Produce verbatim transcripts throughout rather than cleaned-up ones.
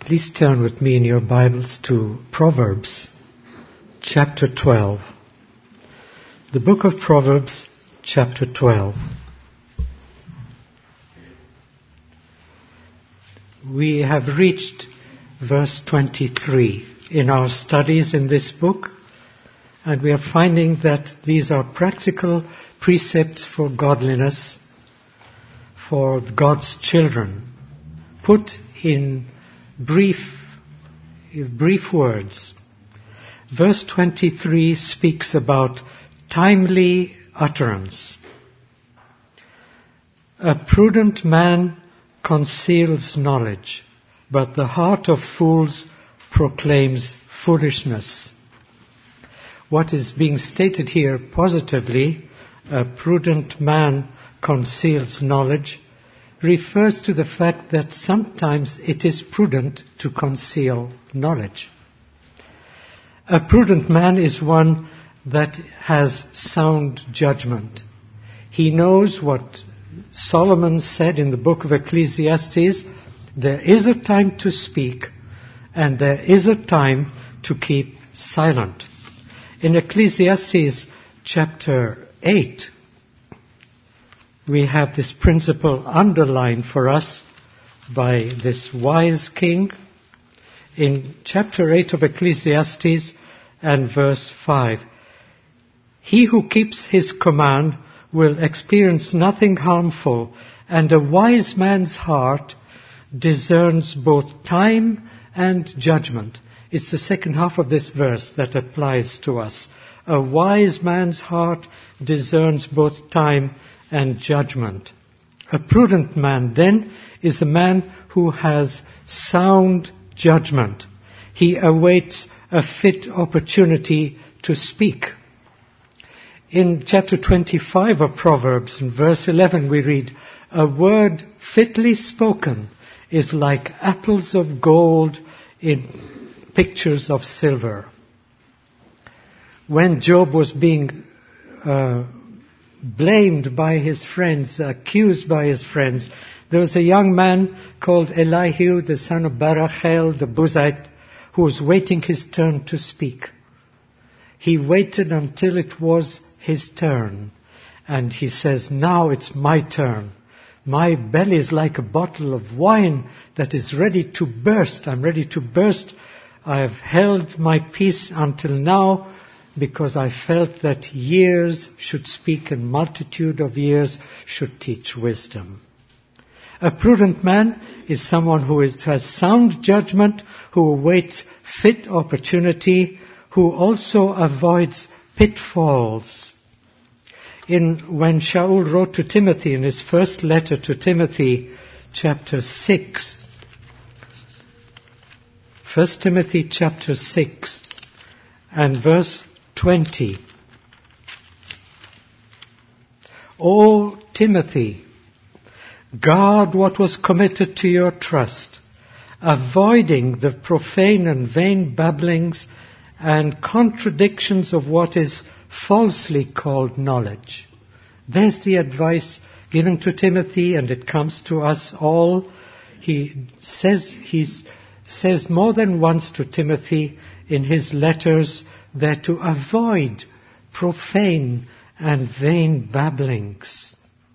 Please turn with me in your Bibles to Proverbs chapter twelve. The book of Proverbs chapter twelve. We have reached verse twenty-three in our studies in this book, and we are finding that these are practical precepts for godliness, for God's children, put in brief, brief words. Verse twenty-three speaks about timely utterance. A prudent man conceals knowledge, but the heart of fools proclaims foolishness. What is being stated here positively, a prudent man conceals knowledge, refers to the fact that sometimes it is prudent to conceal knowledge. A prudent man is one that has sound judgment. He knows what Solomon said in the book of Ecclesiastes: there is a time to speak and there is a time to keep silent. In Ecclesiastes chapter eight, we have this principle underlined for us by this wise king. In chapter eight of Ecclesiastes and verse five, he who keeps his command will experience nothing harmful, and a wise man's heart discerns both time and judgment. It's the second half of this verse that applies to us. A wise man's heart discerns both time and judgment. A prudent man, then, is a man who has sound judgment. He awaits a fit opportunity to speak. In chapter twenty-five of Proverbs, in verse eleven, we read, "A word fitly spoken is like apples of gold in pictures of silver." When Job was being uh, blamed by his friends, accused by his friends, there was a young man called Elihu, the son of Barachel, the Buzite, who was waiting his turn to speak. He waited until it was his turn, and he says, "Now it's my turn. My belly is like a bottle of wine that is ready to burst. I'm ready to burst. I have held my peace until now, because I felt that years should speak and multitude of years should teach wisdom." A prudent man is someone who is, has sound judgment, who awaits fit opportunity, who also avoids pitfalls. In, when Shaul wrote to Timothy in his first letter to Timothy, chapter six, First Timothy chapter six and verse twenty. "O Timothy, guard what was committed to your trust, avoiding the profane and vain babblings and contradictions of what is falsely called knowledge." There's the advice given to Timothy, and it comes to us all. He says, he says more than once to Timothy in his letters that to avoid profane and vain babblings.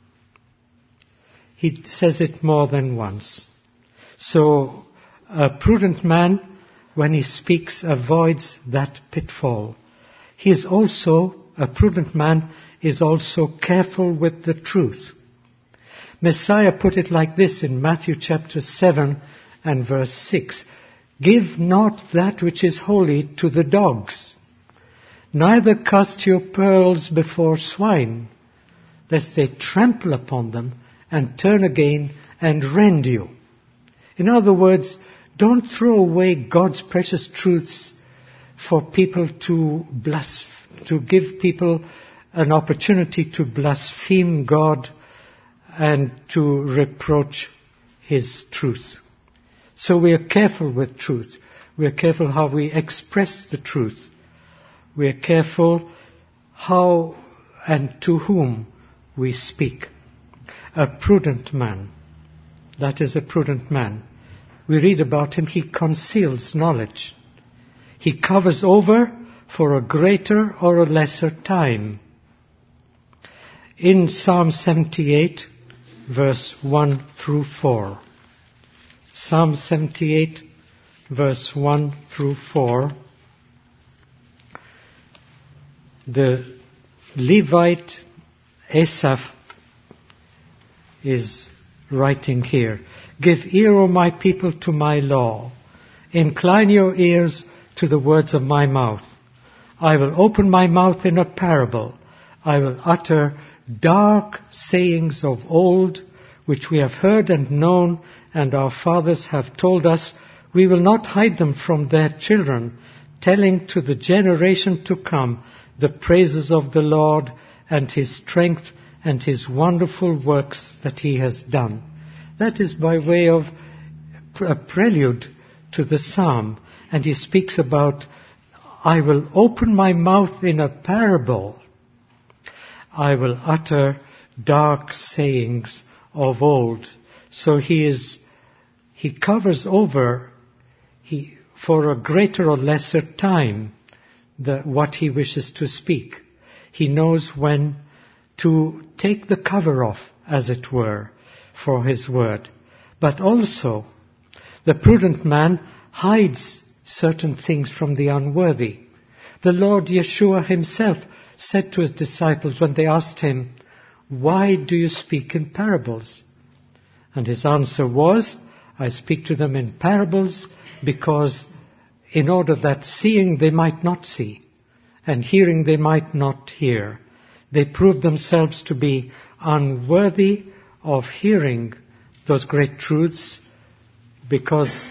He says it more than once. So a prudent man, when he speaks, avoids that pitfall. He is also, a prudent man is also careful with the truth. Messiah put it like this in Matthew chapter seven and verse six. "Give not that which is holy to the dogs, neither cast your pearls before swine, lest they trample upon them and turn again and rend you." In other words, don't throw away God's precious truths for people to blaspheme, to give people an opportunity to blaspheme God and to reproach His truth. So we are careful with truth. We are careful how we express the truth. We are careful how and to whom we speak. A prudent man, that is a prudent man, we read about him, he conceals knowledge. He covers over for a greater or a lesser time. In Psalm seventy-eight, verse one through four. Psalm seventy-eight, verse one through four. The Levite Asaph is writing here, "Give ear, O my people, to my law. Incline your ears to the words of my mouth. I will open my mouth in a parable. I will utter dark sayings of old, which we have heard and known, and our fathers have told us. We will not hide them from their children, telling to the generation to come the praises of the Lord and his strength and his wonderful works that he has done." That is by way of a prelude to the psalm. And he speaks about, "I will open my mouth in a parable. I will utter dark sayings of old." So he is, he covers over he, for a greater or lesser time the, what he wishes to speak. He knows when to take the cover off, as it were, for his word. But also, the prudent man hides certain things from the unworthy. The Lord Yeshua himself said to his disciples when they asked him, "Why do you speak in parables?" And his answer was, "I speak to them in parables because in order that seeing they might not see, and hearing they might not hear." They proved themselves to be unworthy of hearing those great truths because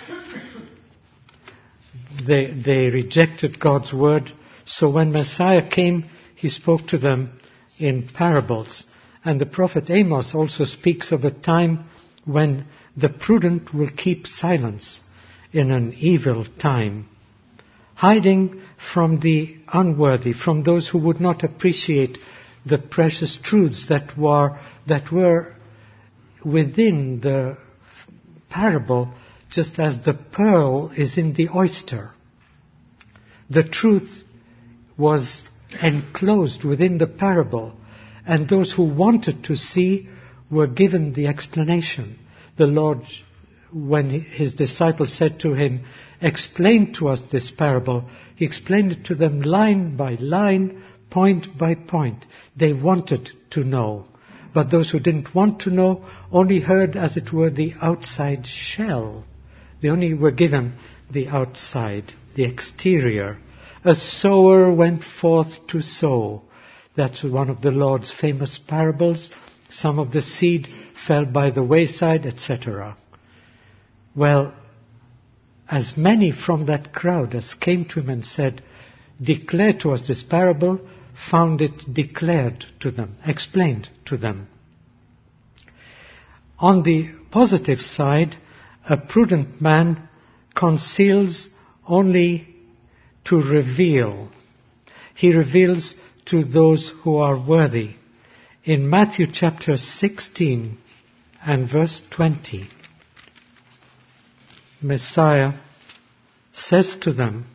they, they rejected God's word. So when Messiah came, he spoke to them in parables. And the prophet Amos also speaks of a time when the prudent will keep silence in an evil time, hiding from the unworthy, from those who would not appreciate the precious truths that were, that were within the parable, just as the pearl is in the oyster. The truth was enclosed within the parable, and those who wanted to see were given the explanation. The Lord, when his disciples said to him, "Explain to us this parable," he explained it to them line by line, point by point. They wanted to know. But those who didn't want to know only heard, as it were, the outside shell. They only were given the outside, the exterior. A sower went forth to sow. That's one of the Lord's famous parables. Some of the seed fell by the wayside, et cetera. Well, as many from that crowd as came to him and said, "Declare to us this parable," found it declared to them, explained to them. On the positive side, a prudent man conceals only to reveal. He reveals to those who are worthy. In Matthew chapter sixteen and verse twenty, Messiah says to them,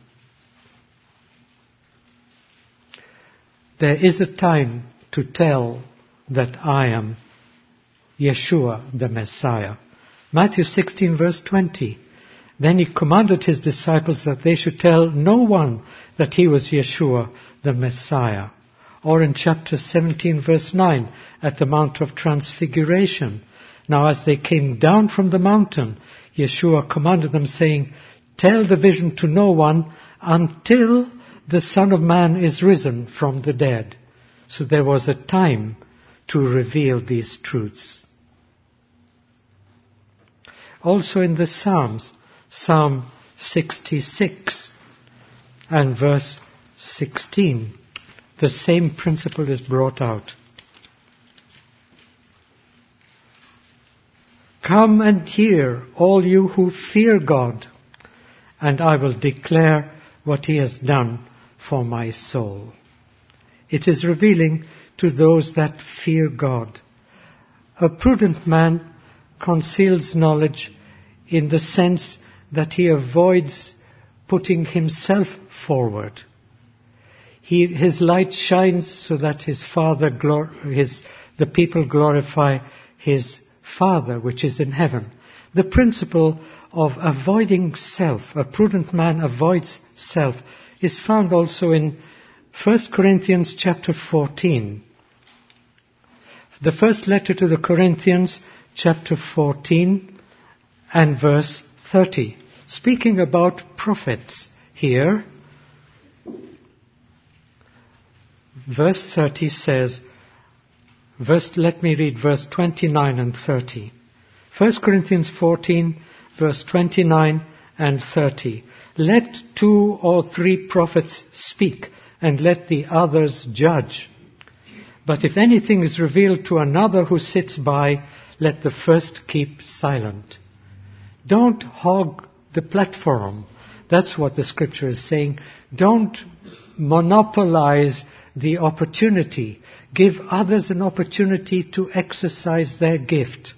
"There is a time to tell that I am Yeshua the Messiah." Matthew sixteen verse twenty. Then he commanded his disciples that they should tell no one that he was Yeshua the Messiah. Or in chapter seventeen verse nine, at the Mount of Transfiguration. Now as they came down from the mountain, Yeshua commanded them, saying, "Tell the vision to no one until the Son of Man is risen from the dead." So there was a time to reveal these truths. Also in the Psalms, Psalm sixty-six and verse sixteen, the same principle is brought out. "Come and hear, all you who fear God, and I will declare what he has done for my soul." It is revealing to those that fear God. A prudent man conceals knowledge in the sense that he avoids putting himself forward. He, his light shines so that his Father, glor- his, the people glorify his Father which is in heaven. The principle of avoiding self, a prudent man avoids self, is found also in First Corinthians chapter fourteen. The first letter to the Corinthians, chapter fourteen and verse thirty. Speaking about prophets here, verse thirty says, verse, let me read verse twenty-nine and thirty. First Corinthians fourteen, verse twenty-nine and thirty. Let two or three prophets speak, and let the others judge. But if anything is revealed to another who sits by, let the first keep silent. Don't hog the platform. That's what the scripture is saying. Don't monopolize the opportunity. Give others an opportunity to exercise their gift.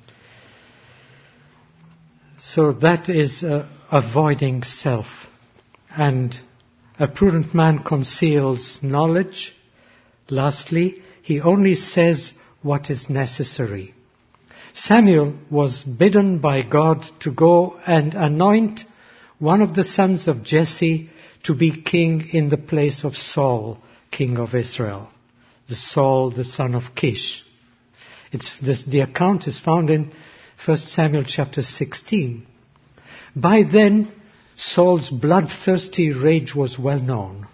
So that is uh, avoiding self. And a prudent man conceals knowledge. Lastly, he only says what is necessary. Samuel was bidden by God to go and anoint one of the sons of Jesse to be king in the place of Saul, king of Israel. The Saul, the son of Kish. It's, this, the account is found in First Samuel chapter sixteen. By then, Saul's bloodthirsty rage was well known.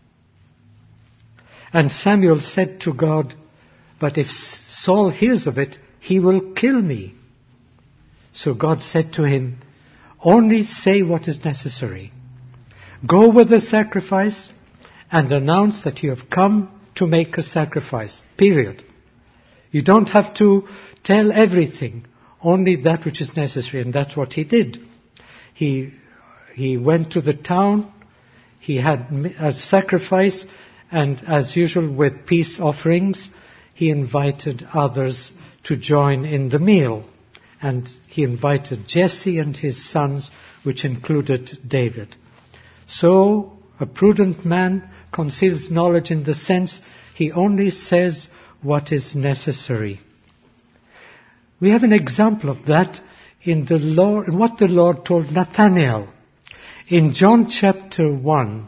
And Samuel said to God, but if Saul hears of it, he will kill me. So God said to him, only say what is necessary. Go with the sacrifice and announce that you have come to make a sacrifice. Period. You don't have to tell everything, only that which is necessary. And that's what he did. He, he went to the town, he had a sacrifice, and as usual with peace offerings, he invited others to join in the meal. And he invited Jesse and his sons, which included David. So, a prudent man conceals knowledge in the sense he only says what is necessary. We have an example of that in the Lord, in what the Lord told Nathanael. In John chapter one,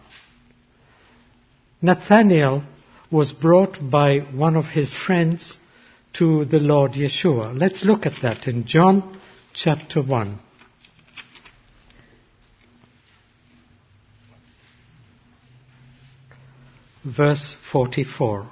Nathanael was brought by one of his friends to the Lord Yeshua. Let's look at that in John chapter one. Verse forty-four.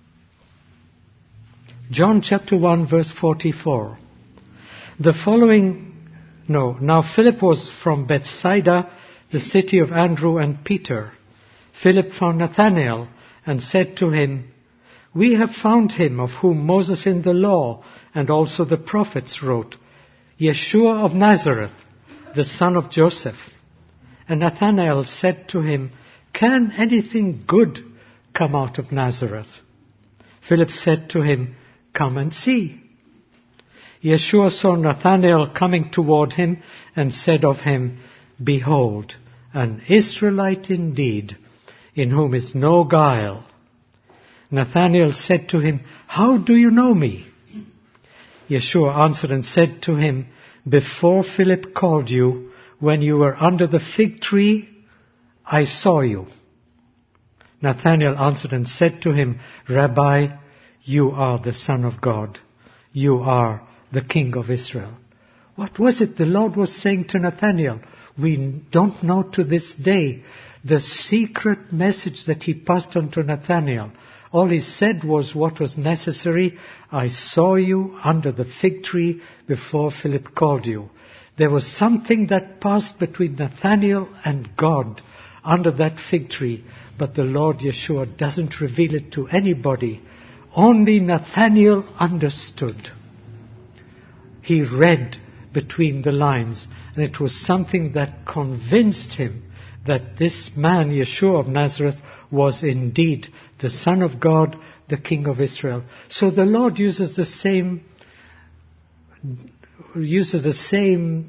John chapter one, verse forty-four. The following, no, now Philip was from Bethsaida, the city of Andrew and Peter. Philip found Nathanael and said to him, we have found him of whom Moses in the law and also the prophets wrote, Yeshua of Nazareth, the son of Joseph. And Nathanael said to him, can anything good come out of Nazareth? Philip said to him, come and see. Yeshua saw Nathanael coming toward him and said of him, behold, an Israelite indeed, in whom is no guile. Nathanael said to him, how do you know me? Yeshua answered and said to him, before Philip called you, when you were under the fig tree, I saw you. Nathanael answered and said to him, Rabbi, you are the Son of God. You are the King of Israel. What was it the Lord was saying to Nathanael? We don't know to this day the secret message that he passed on to Nathanael. All he said was what was necessary. I saw you under the fig tree before Philip called you. There was something that passed between Nathanael and God under that fig tree, but the Lord Yeshua doesn't reveal it to anybody. Only Nathanael understood. He read between the lines, and it was something that convinced him that this man, Yeshua of Nazareth, was indeed the Son of God, the King of Israel. So the Lord uses the same uses the same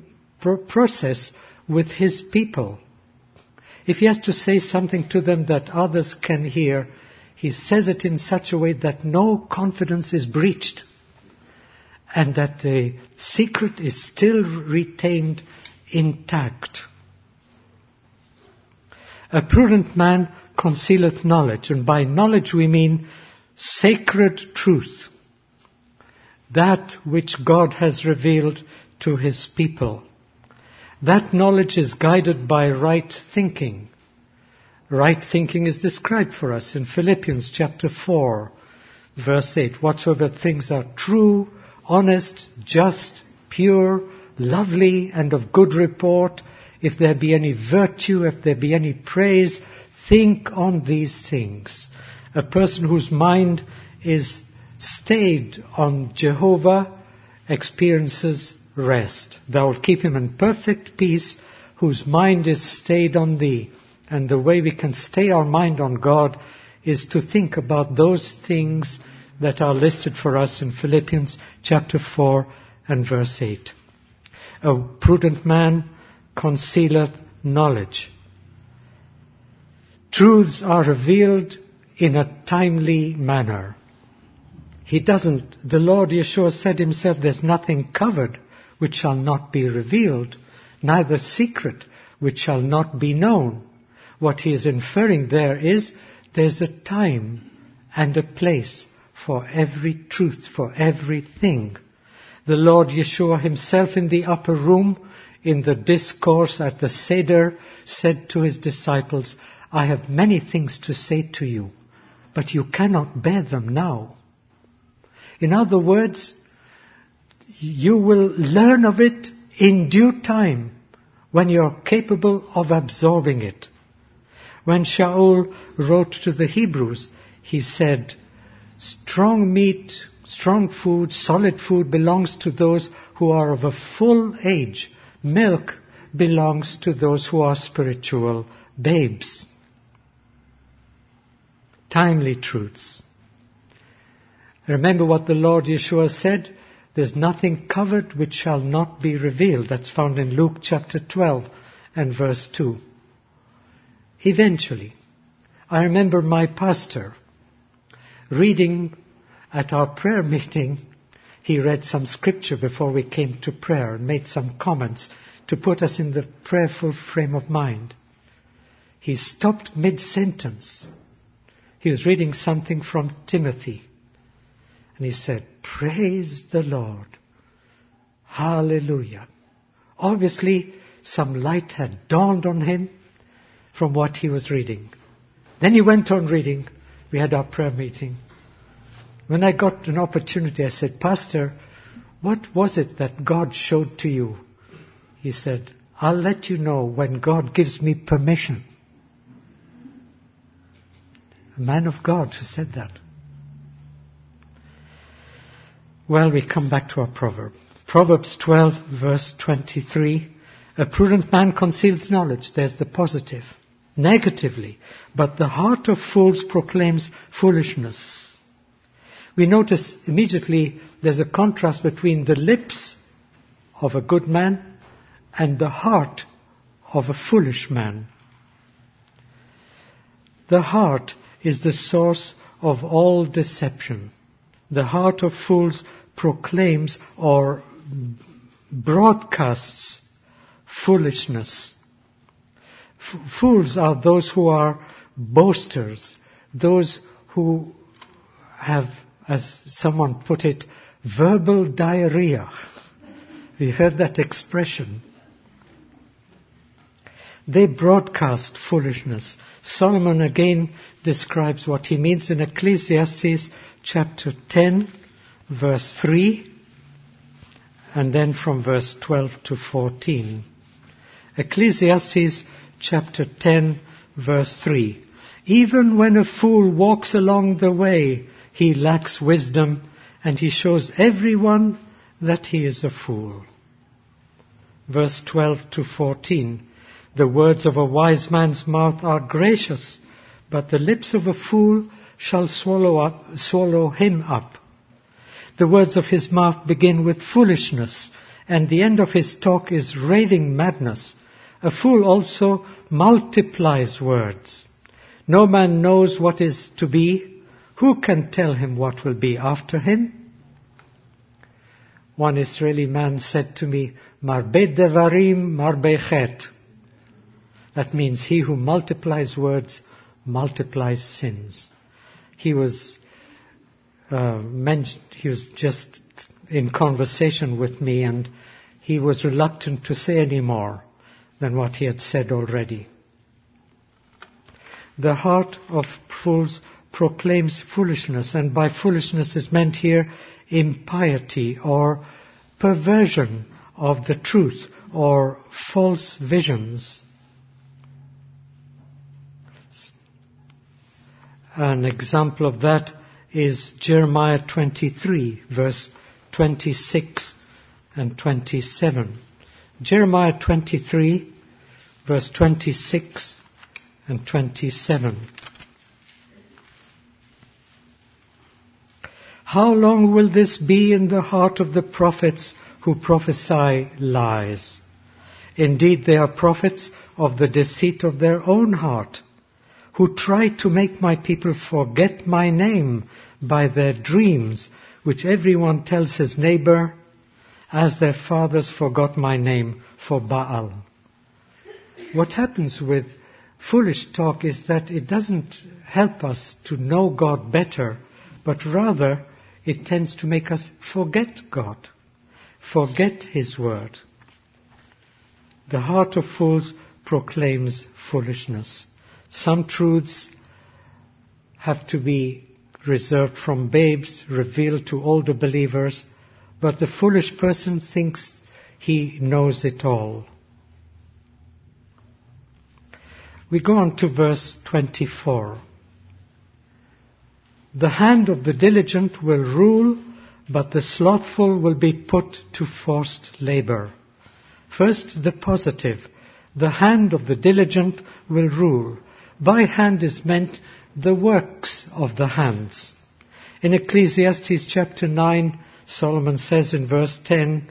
pr- process with his people. If he has to say something to them that others can hear, he says it in such a way that no confidence is breached and that the secret is still retained intact. A prudent man concealeth knowledge, and by knowledge we mean sacred truth, that which God has revealed to his people. That knowledge is guided by right thinking. Right thinking is described for us in Philippians chapter four, verse eight. Whatsoever things are true, honest, just, pure, lovely, and of good report, if there be any virtue, if there be any praise, think on these things. A person whose mind is stayed on Jehovah experiences rest. Thou wilt keep him in perfect peace, whose mind is stayed on thee. And the way we can stay our mind on God is to think about those things that are listed for us in Philippians chapter four and verse eight. A prudent man concealeth knowledge. Truths are revealed in a timely manner. He doesn't, the Lord Yeshua said himself, there's nothing covered which shall not be revealed, neither secret which shall not be known. What he is inferring there is there's a time and a place for every truth, for everything. The Lord Yeshua himself in the upper room, in the discourse at the Seder, said to his disciples, I have many things to say to you, but you cannot bear them now. In other words, you will learn of it in due time when you're capable of absorbing it. When Shaul wrote to the Hebrews, he said, strong meat, strong food, solid food belongs to those who are of a full age. Milk belongs to those who are spiritual babes. Timely truths. Remember what the Lord Yeshua said? There's nothing covered which shall not be revealed. That's found in Luke chapter twelve and verse two. Eventually, I remember my pastor reading at our prayer meeting. He read some scripture before we came to prayer and made some comments to put us in the prayerful frame of mind. He stopped mid-sentence. He was reading something from Timothy. And he said, praise the Lord. Hallelujah. Obviously, some light had dawned on him from what he was reading. Then he went on reading. We had our prayer meeting. When I got an opportunity, I said, Pastor, what was it that God showed to you? He said, I'll let you know when God gives me permission. A man of God who said that. Well, we come back to our proverb. Proverbs twelve, verse twenty-three. A prudent man conceals knowledge. There's the positive. Negatively, but the heart of fools proclaims foolishness. We notice immediately there's a contrast between the lips of a good man and the heart of a foolish man. The heart is the source of all deception. The heart of fools proclaims or broadcasts foolishness. F- fools are those who are boasters, those who have, as someone put it, verbal diarrhea. We heard that expression. They broadcast foolishness. Solomon again describes what he means in Ecclesiastes chapter ten, verse three, and then from verse twelve to fourteen. Ecclesiastes chapter ten, verse three. Even when a fool walks along the way, he lacks wisdom, and he shows everyone that he is a fool. Verse twelve to fourteen. The words of a wise man's mouth are gracious, but the lips of a fool shall swallow up, swallow him up. The words of his mouth begin with foolishness, and the end of his talk is raving madness. A fool also multiplies words. No man knows what is to be. Who can tell him what will be after him? One Israeli man said to me, Marbe devarim, marbe chet. That means he who multiplies words multiplies sins. He was uh, mentioned, he was just in conversation with me, and he was reluctant to say any more than what he had said already. The heart of fools proclaims foolishness, and by foolishness is meant here impiety or perversion of the truth or false visions. An example of that is Jeremiah twenty-three, verse twenty-six and twenty-seven. Jeremiah twenty-three, verse twenty-six and twenty-seven. How long will this be in the heart of the prophets who prophesy lies? Indeed, they are prophets of the deceit of their own heart, who try to make my people forget my name by their dreams, which everyone tells his neighbor, as their fathers forgot my name for Baal. What happens with foolish talk is that it doesn't help us to know God better, but rather it tends to make us forget God, forget His word. The heart of fools proclaims foolishness. Some truths have to be reserved from babes, revealed to older believers, but the foolish person thinks he knows it all. We go on to verse twenty-four. The hand of the diligent will rule, but the slothful will be put to forced labor. First, the positive. The hand of the diligent will rule. By hand is meant the works of the hands. In Ecclesiastes chapter nine, Solomon says in verse ten,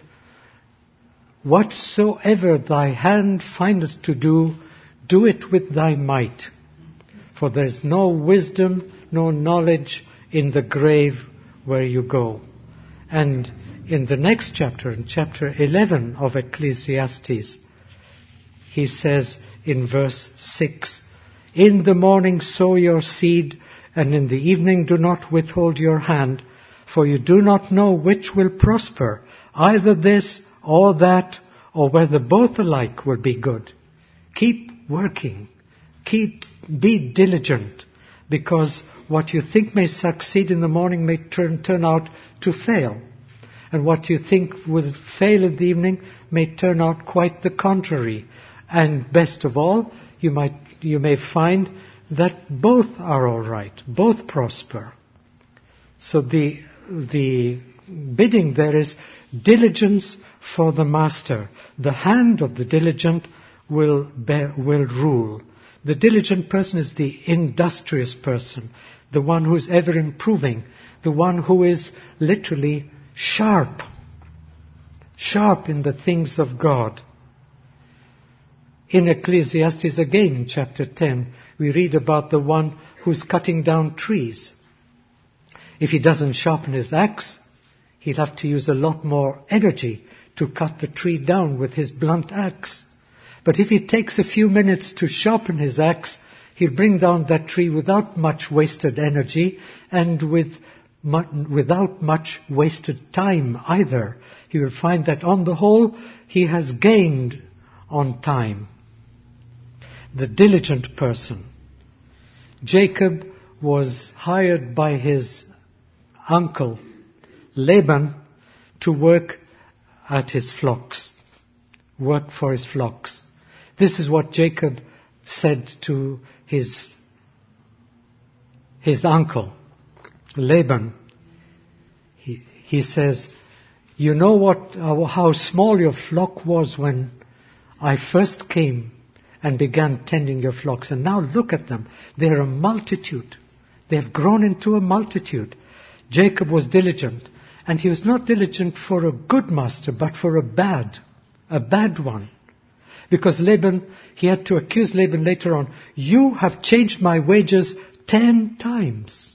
Whatsoever thy hand findeth to do, do it with thy might. For there is no wisdom, no knowledge in the grave where you go. And in the next chapter, in chapter eleven of Ecclesiastes, he says in verse six, In the morning sow your seed, and in the evening do not withhold your hand, for you do not know which will prosper, either this or that, or whether both alike will be good. Keep working. Keep, be diligent, because what you think may succeed in the morning may turn, turn out to fail. And what you think will fail in the evening may turn out quite the contrary. And best of all, you might you may find that both are all right, both prosper. So the the bidding there is diligence for the master. The hand of the diligent will bear, will rule. The diligent person is the industrious person, the one who is ever improving, the one who is literally sharp, sharp in the things of God. In Ecclesiastes again, in chapter ten, we read about the one who's cutting down trees. If he doesn't sharpen his axe, he'll have to use a lot more energy to cut the tree down with his blunt axe. But if he takes a few minutes to sharpen his axe, he'll bring down that tree without much wasted energy and with mu- without much wasted time either. He will find that on the whole, he has gained on time. The diligent person. Jacob was hired by his uncle, Laban, to work at his flocks, work for his flocks. This is what Jacob said to his, his uncle, Laban. He, he says, you know what, how small your flock was when I first came and began tending your flocks. And now look at them. They're a multitude. They have grown into a multitude. Jacob was diligent. And he was not diligent for a good master, but for a bad, a bad one. Because Laban, he had to accuse Laban later on, you have changed my wages ten times.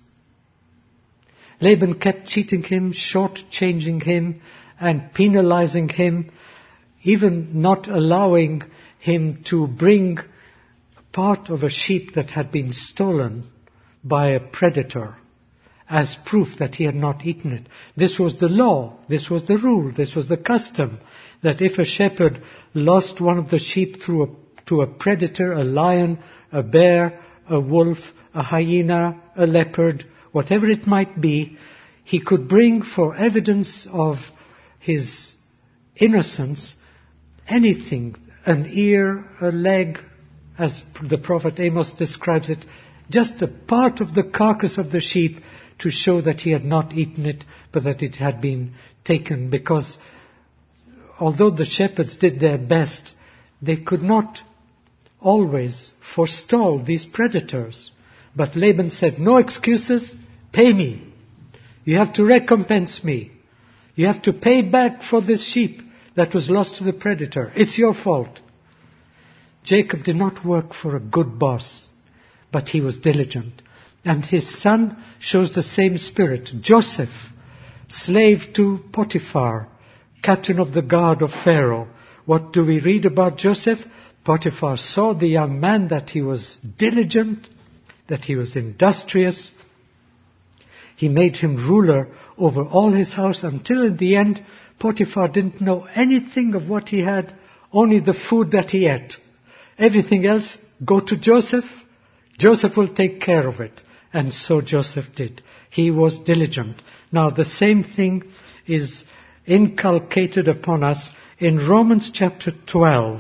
Laban kept cheating him, short-changing him, and penalizing him, even not allowing him to bring part of a sheep that had been stolen by a predator as proof that he had not eaten it. This was the law, this was the rule, this was the custom, that if a shepherd lost one of the sheep through a, to a predator, a lion, a bear, a wolf, a hyena, a leopard, whatever it might be, he could bring for evidence of his innocence anything, an ear, a leg, as the prophet Amos describes it, just a part of the carcass of the sheep to show that he had not eaten it, but that it had been taken, because although the shepherds did their best, they could not always forestall these predators. But Laban said, no excuses, pay me. You have to recompense me. You have to pay back for this sheep that was lost to the predator. It's your fault. Jacob did not work for a good boss, but he was diligent. And his son shows the same spirit. Joseph, slave to Potiphar, captain of the guard of Pharaoh. What do we read about Joseph? Potiphar saw the young man that he was diligent, that he was industrious. He made him ruler over all his house until in the end Potiphar didn't know anything of what he had, only the food that he ate. Everything else, go to Joseph. Joseph will take care of it. And so Joseph did. He was diligent. Now the same thing is inculcated upon us in Romans chapter twelve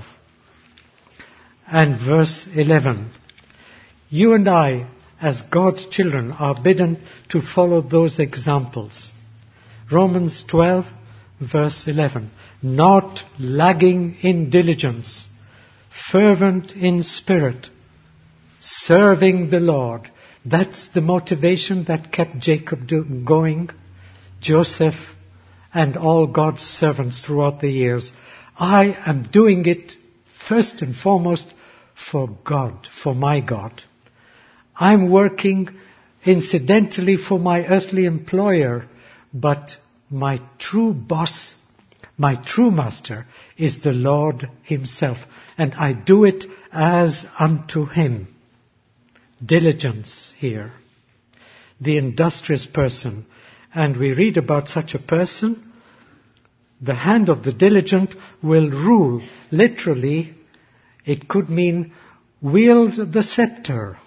and verse eleven. You and I, as God's children, are bidden to follow those examples. Romans twelve, verse eleven. Not lagging in diligence, fervent in spirit, serving the Lord. That's the motivation that kept Jacob do- going, Joseph, and all God's servants throughout the years. I am doing it first and foremost for God, for my God. I'm working incidentally for my earthly employer, but my true boss, my true master is the Lord himself, and I do it as unto him. Diligence here. The industrious person. And we read about such a person. The hand of the diligent will rule. Literally, it could mean wield the scepter.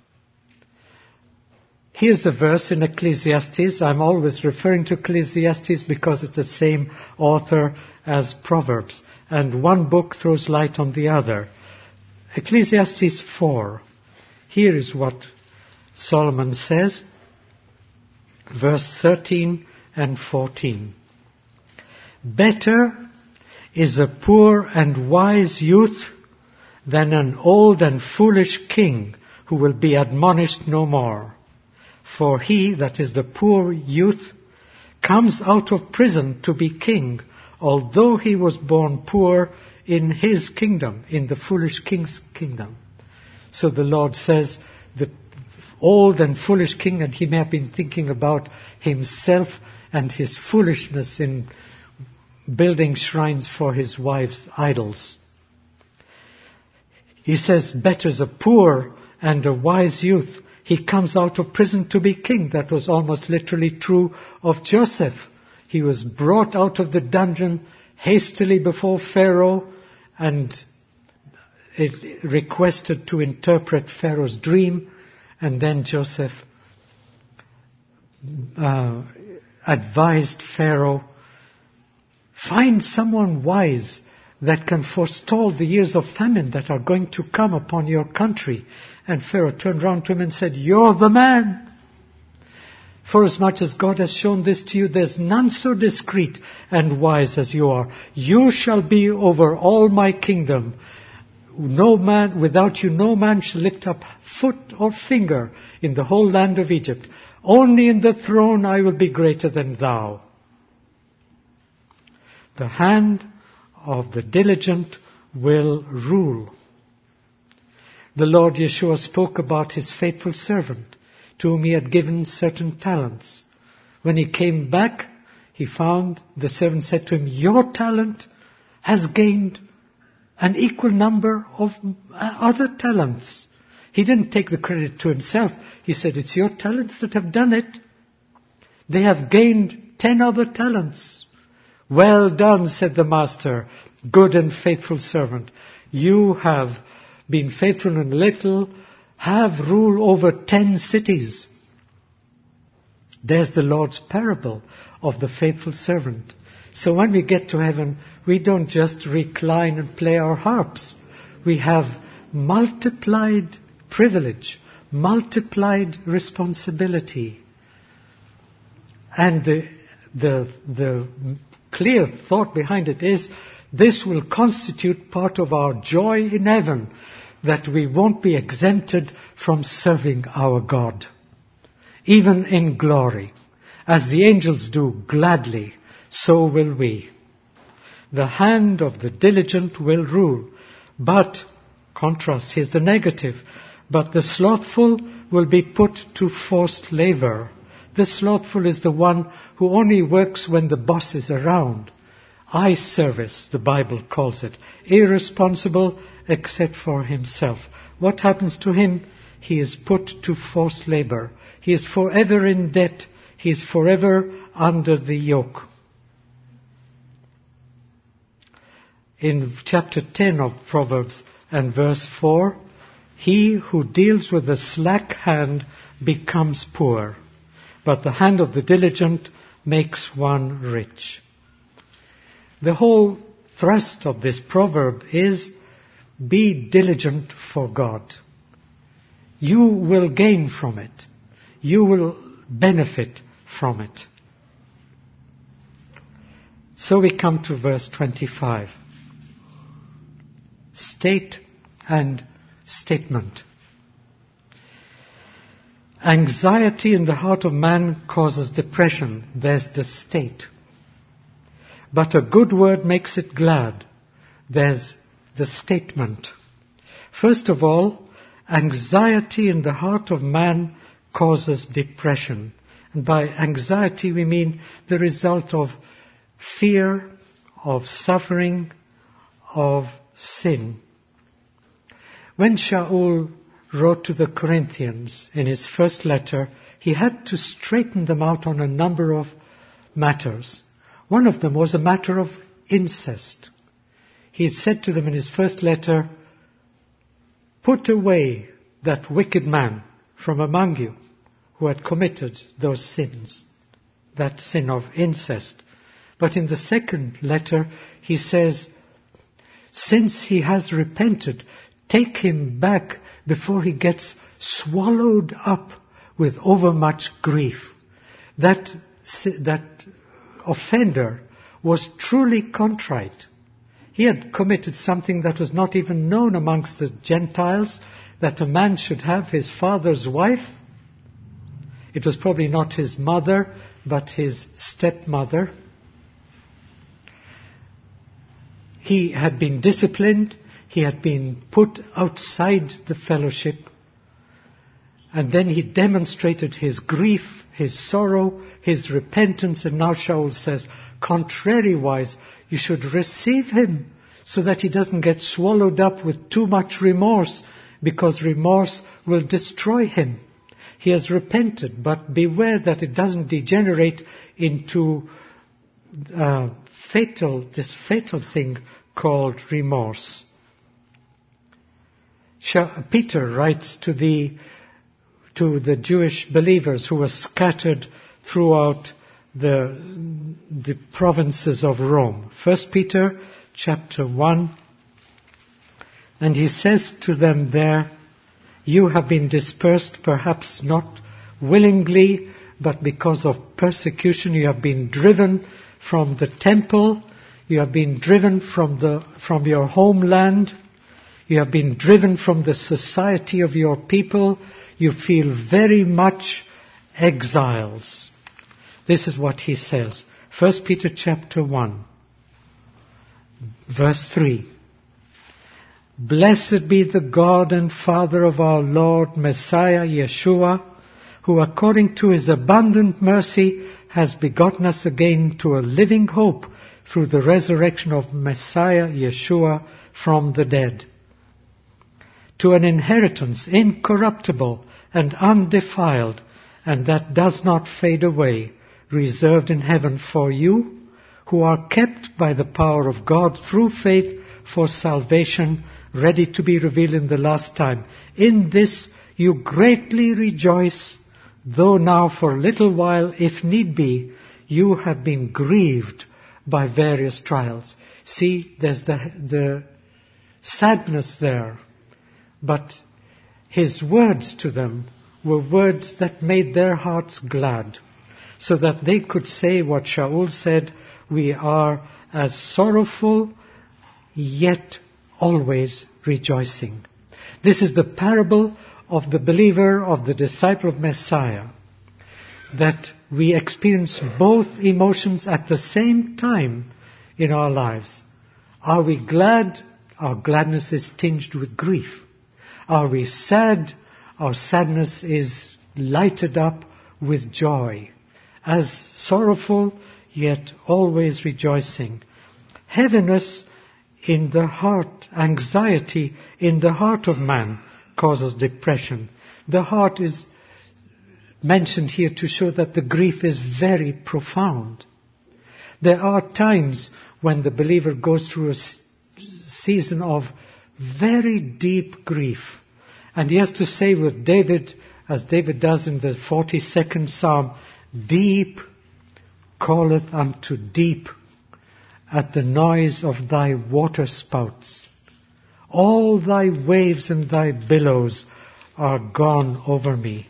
Here's a verse in Ecclesiastes. I'm always referring to Ecclesiastes because it's the same author as Proverbs. And one book throws light on the other. Ecclesiastes four. Here is what Solomon says, verse thirteen and fourteen. Better is a poor and wise youth than an old and foolish king who will be admonished no more. For he, that is the poor youth, comes out of prison to be king, although he was born poor in his kingdom, in the foolish king's kingdom. So the Lord says, the old and foolish king, and he may have been thinking about himself and his foolishness in building shrines for his wife's idols. He says, better is a poor and a wise youth. He comes out of prison to be king. That was almost literally true of Joseph. He was brought out of the dungeon hastily before Pharaoh and it requested to interpret Pharaoh's dream, and then Joseph uh, advised Pharaoh, find someone wise that can forestall the years of famine that are going to come upon your country. And Pharaoh turned round to him and said, you're the man. For as much as God has shown this to you, there's none so discreet and wise as you are. You shall be over all my kingdom. No man, without you, no man shall lift up foot or finger in the whole land of Egypt. Only in the throne I will be greater than thou. the hand of the diligent will rule. The Lord Yeshua spoke about his faithful servant, to whom he had given certain talents. When he came back, he found the servant said to him, "Your talent has gained an equal number of other talents." He didn't take the credit to himself. He said, "It's your talents that have done it. They have gained ten other talents." "Well done," said the master, "good and faithful servant. You have been faithful in little, have rule over ten cities." There's the Lord's parable of the faithful servant. So when we get to heaven, we don't just recline and play our harps. We have multiplied privilege, multiplied responsibility. And the, the, the clear thought behind it is, this will constitute part of our joy in heaven, that we won't be exempted from serving our God. Even in glory, as the angels do gladly, so will we. The hand of the diligent will rule, but, contrast, here's the negative, but the slothful will be put to forced labor. The slothful is the one who only works when the boss is around. Eye service, the Bible calls it. Irresponsible except for himself. What happens to him? He is put to forced labor. He is forever in debt. He is forever under the yoke. In chapter ten of Proverbs and verse four, he who deals with a slack hand becomes poor, but the hand of the diligent makes one rich. The whole thrust of this proverb is, be diligent for God. You will gain from it. You will benefit from it. So we come to verse twenty-five. State and statement. Anxiety in the heart of man causes depression. There's the state. But a good word makes it glad. There's the statement. First of all, anxiety in the heart of man causes depression. And by anxiety we mean the result of fear, of suffering, of sin. When Shaul wrote to the Corinthians in his first letter, he had to straighten them out on a number of matters. One of them was a matter of incest. He had said to them in his first letter, "Put away that wicked man from among you who had committed those sins," that sin of incest. But in the second letter, he says, "Since he has repented, take him back before he gets swallowed up with overmuch grief." That, that offender was truly contrite. He had committed something that was not even known amongst the Gentiles, that a man should have his father's wife. It was probably not his mother, but his stepmother. He had been disciplined. He had been put outside the fellowship. And then he demonstrated his grief, his sorrow, his repentance. And now Shaul says, contrariwise, you should receive him so that he doesn't get swallowed up with too much remorse, because remorse will destroy him. He has repented, but beware that it doesn't degenerate into uh, fatal, this fatal thing called remorse. Peter writes to the to the Jewish believers who were scattered throughout the the provinces of Rome. First Peter chapter one, and he says to them there, "You have been dispersed, perhaps not willingly, but because of persecution. You have been driven from the temple. You have been driven from the from your homeland. You have been driven from the society of your people. You feel very much exiles." This is what he says. First Peter chapter one. Verse three. Blessed be the God and Father of our Lord Messiah Yeshua, who according to his abundant mercy has begotten us again to a living hope through the resurrection of Messiah Yeshua from the dead, to an inheritance incorruptible and undefiled, and that does not fade away, reserved in heaven for you, who are kept by the power of God through faith for salvation, ready to be revealed in the last time. In this you greatly rejoice, though now for a little while, if need be, you have been grieved by various trials. See, there's the, the sadness there. But his words to them were words that made their hearts glad, so that they could say what Shaul said, we are as sorrowful, yet always rejoicing. This is the parable of the believer, of the disciple of Messiah, that we experience both emotions at the same time in our lives. Are we glad? Our gladness is tinged with grief. Are we sad? Our sadness is lighted up with joy. As sorrowful, yet always rejoicing. Heaviness in the heart, anxiety in the heart of man causes depression. The heart is mentioned here to show that the grief is very profound. There are times when the believer goes through a season of very deep grief. And he has to say with David, as David does in the forty-second Psalm, deep calleth unto deep at the noise of thy waterspouts. All thy waves and thy billows are gone over me.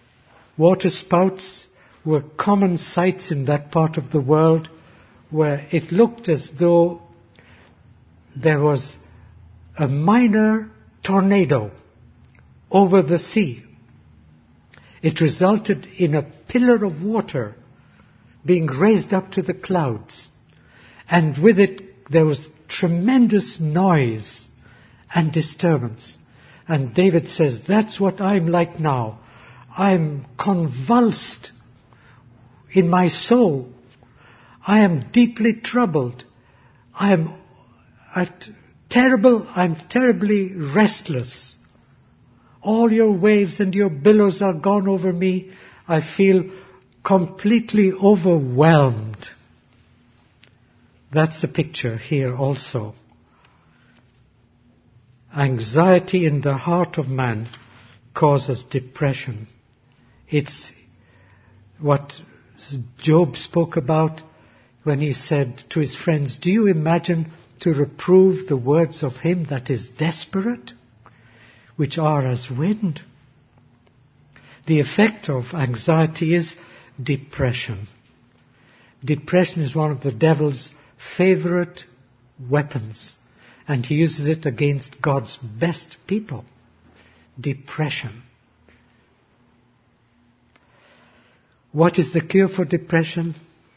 Waterspouts were common sights in that part of the world where it looked as though there was a minor tornado over the sea. It resulted in a pillar of water being raised up to the clouds. And with it there was tremendous noise and disturbance. And David says, that's what I'm like now. I'm convulsed in my soul. I am deeply troubled. I am at terrible, I'm terribly restless. All your waves and your billows are gone over me. I feel completely overwhelmed. That's the picture here also. Anxiety in the heart of man causes depression. It's what Job spoke about when he said to his friends, do you imagine to reprove the words of him that is desperate, which are as wind? The effect of anxiety is depression. Depression is one of the devil's favorite weapons, and he uses it against God's best people. Depression. What is the cure for depression?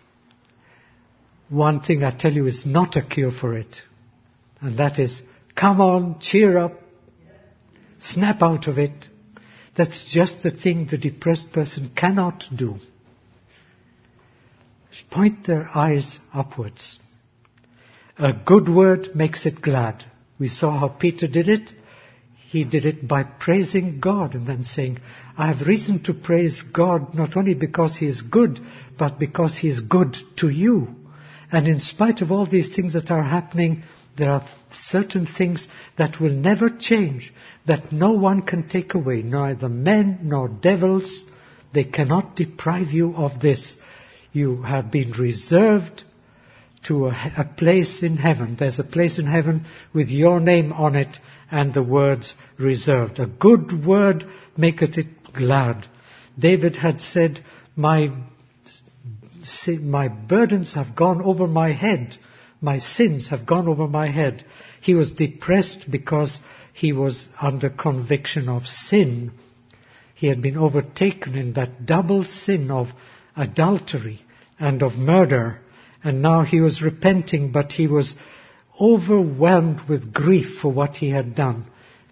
One thing I tell you is not a cure for it, and that is, come on, cheer up, snap out of it. That's just the thing the depressed person cannot do. Point their eyes upwards. A good word makes it glad. We saw how Peter did it. He did it by praising God and then saying, I have reason to praise God not only because He is good, but because He is good to you. And in spite of all these things that are happening, there are certain things that will never change, that no one can take away, neither men nor devils. They cannot deprive you of this. You have been reserved to a, a place in heaven. There's a place in heaven with your name on it and the words reserved. A good word maketh it glad. David had said, my, my burdens have gone over my head. My sins have gone over my head. He was depressed because he was under conviction of sin. He had been overtaken in that double sin of adultery and of murder. And now he was repenting, but he was overwhelmed with grief for what he had done.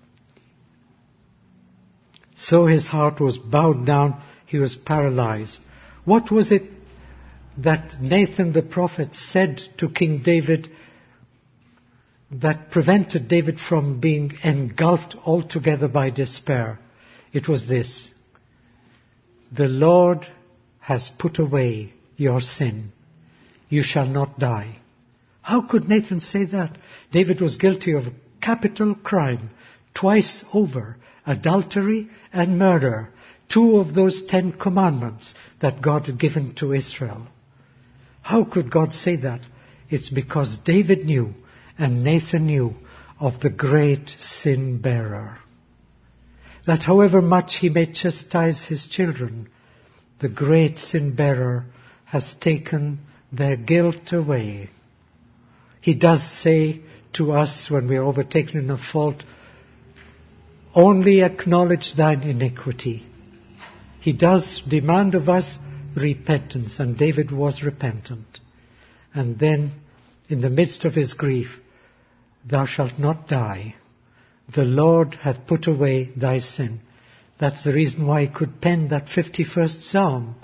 So his heart was bowed down, he was paralyzed. What was it that Nathan the prophet said to King David that prevented David from being engulfed altogether by despair? It was this: the Lord has put away your sin. You shall not die. How could Nathan say that? David was guilty of capital crime twice over, adultery and murder, two of those Ten Commandments that God had given to Israel. How could God say that? It's because David knew and Nathan knew of the great sin bearer. That however much he may chastise his children, the great sin bearer has taken their guilt away. He does say to us when we are overtaken in a fault, only acknowledge thine iniquity. He does demand of us repentance, and David was repentant. And then, in the midst of his grief, thou shalt not die. The Lord hath put away thy sin. That's the reason why he could pen that fifty-first Psalm.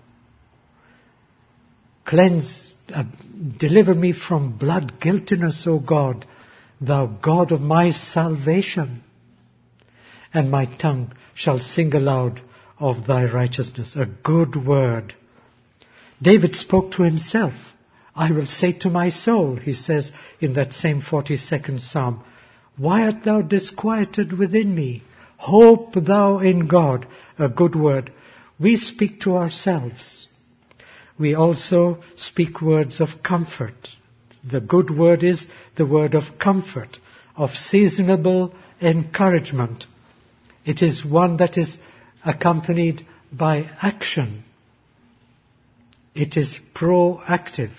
Cleanse, uh, deliver me from blood guiltiness, O God, thou God of my salvation. And my tongue shall sing aloud of thy righteousness. A good word. David spoke to himself. I will say to my soul, he says in that same forty-second Psalm, why art thou disquieted within me? Hope thou in God. A good word. We speak to ourselves. We also speak words of comfort. The good word is the word of comfort, of seasonable encouragement. It is one that is accompanied by action. It is proactive.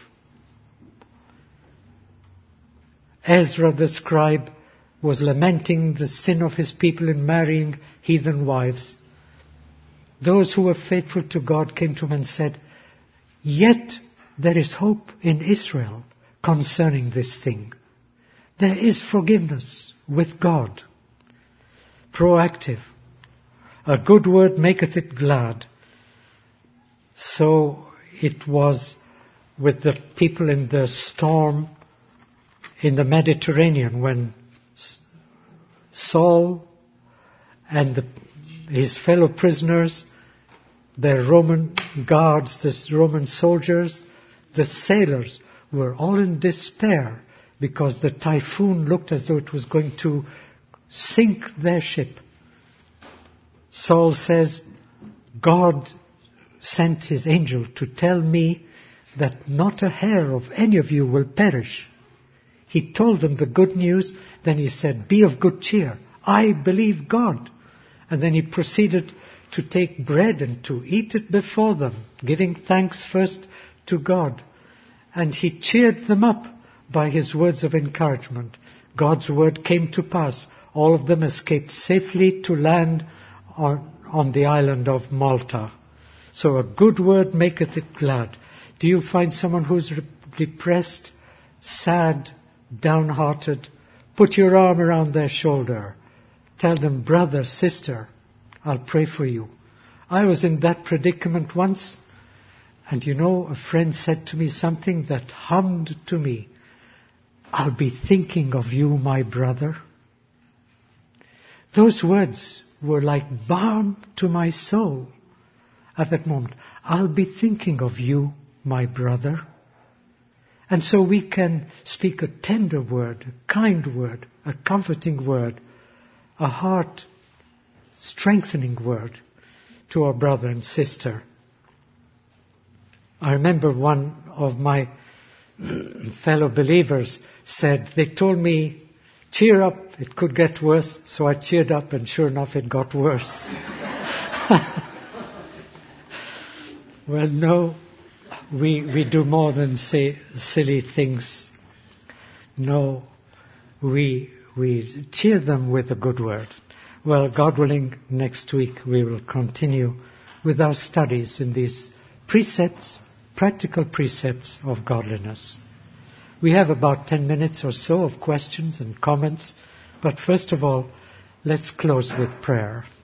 Ezra the scribe was lamenting the sin of his people in marrying heathen wives. Those who were faithful to God came to him and said, yet there is hope in Israel concerning this thing. There is forgiveness with God. Proactive. A good word maketh it glad. So it was with the people in the storm in the Mediterranean when Saul and the, his fellow prisoners, the Roman guards, the Roman soldiers, the sailors were all in despair because the typhoon looked as though it was going to sink their ship. Saul says, God sent his angel to tell me that not a hair of any of you will perish. He told them the good news. Then he said, be of good cheer. I believe God. And then he proceeded to take bread and to eat it before them, giving thanks first to God. And he cheered them up by his words of encouragement. God's word came to pass. All of them escaped safely to land on, on the island of Malta. So a good word maketh it glad. Do you find someone who's re- depressed, sad, downhearted? Put your arm around their shoulder. Tell them, brother, sister, I'll pray for you. I was in that predicament once, and you know, a friend said to me something that hummed to me. I'll be thinking of you, my brother. Those words were like balm to my soul at that moment. I'll be thinking of you, my brother. And so we can speak a tender word, a kind word, a comforting word, a heart-strengthening word to our brother and sister. I remember one of my fellow believers said, they told me, cheer up, it could get worse. So I cheered up, and sure enough, it got worse. Well, no, we we do more than say silly things. No, we we cheer them with a good word. Well, God willing, next week we will continue with our studies in these precepts, practical precepts of godliness. We have about ten minutes or so of questions and comments, but first of all, let's close with prayer.